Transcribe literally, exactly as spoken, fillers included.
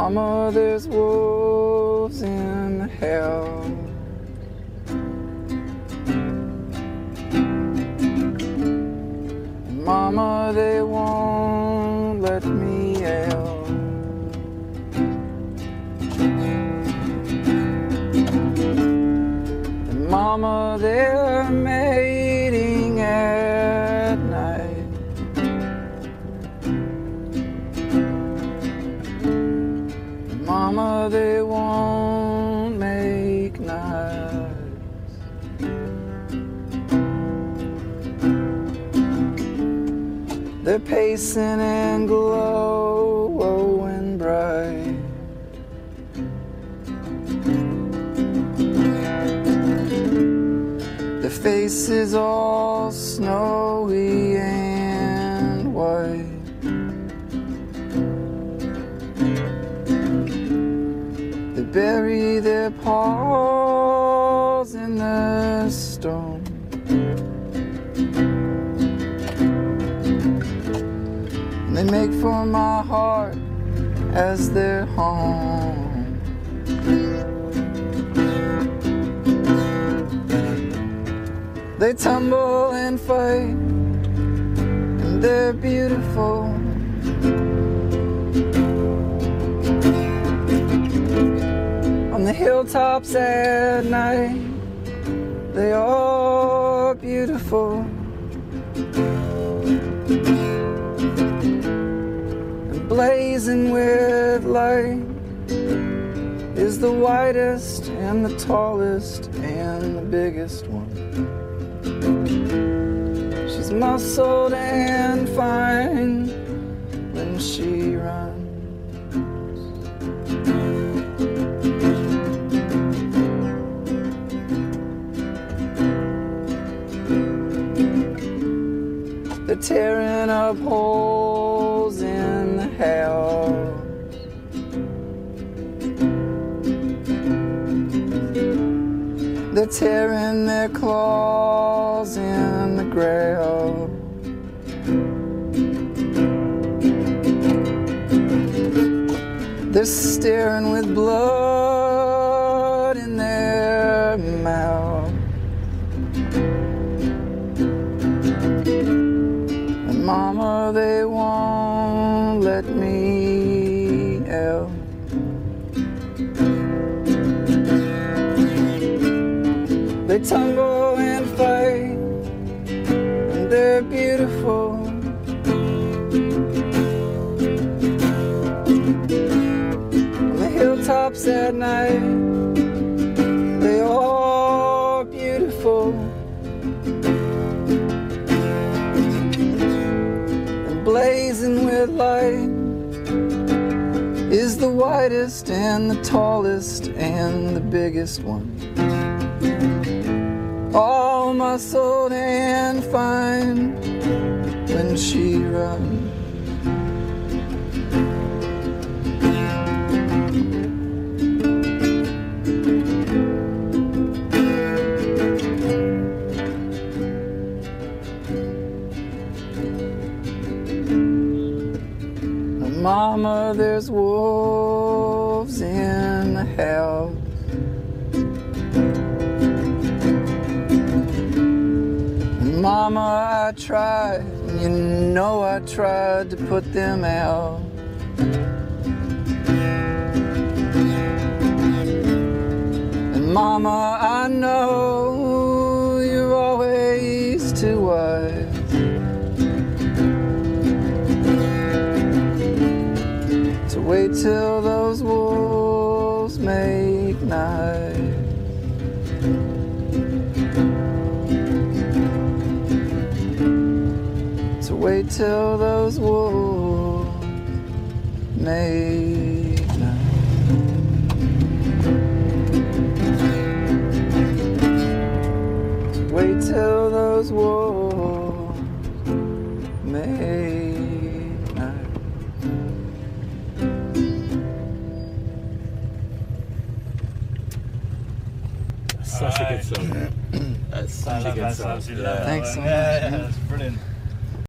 Mama, there's wolves in hell. Mama, they won't let me out. And Mama, they're mating at night. And Mama, they won't make nice. They're pacing and glowing bright. Their faces all snowy and white. They bury their paws in the stone. They make for my heart as their home. They tumble and fight, and they're beautiful. On the hilltops at night, they are beautiful. Blazing with light is the whitest and the tallest and the biggest one. She's muscled and fine when she runs. They're tearing up holes in the house. They're tearing their claws in the ground. They're staring with blood in their mouth. And Mama, they won't let me out. They tumble and fight, and they're beautiful. On the hilltops at night, they are beautiful. And blazing with light is the whitest and the tallest and the biggest one. All muscled and fine when she runs. Mama, there's wolves in the house. Mama, I tried, you know I tried to put them out. And Mama, I know you're always too wise. So wait till those wolves make night. So wait till those wolves make night. So wait till those wolves make night. Such a good song. That's such a good song. Thanks so much. Yeah, yeah, that's brilliant.